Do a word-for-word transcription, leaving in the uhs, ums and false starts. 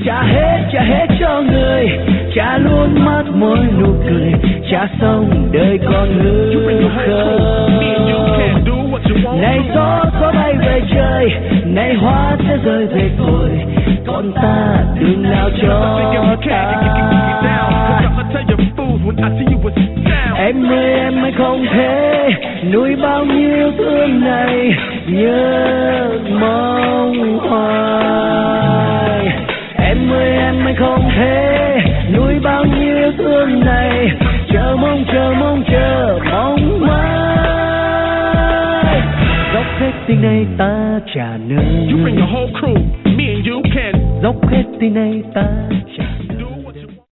trả hết trả hết cho người, trả luôn mắt môi nụ cười, trả xong đời con hư khơi. Này gió gió bay về trời, này hoa sẽ rơi về thôi, còn ta đường nào cho ta. Em ơi em ơi không thể nuôi bao nhiêu thương này, nhớ mong hoài. Em ơi em ơi không thể nuôi bao nhiêu thương này, chờ mong chờ mong chờ mong mãi. Dốc hết tình này ta trả nơi, dốc hết tình này ta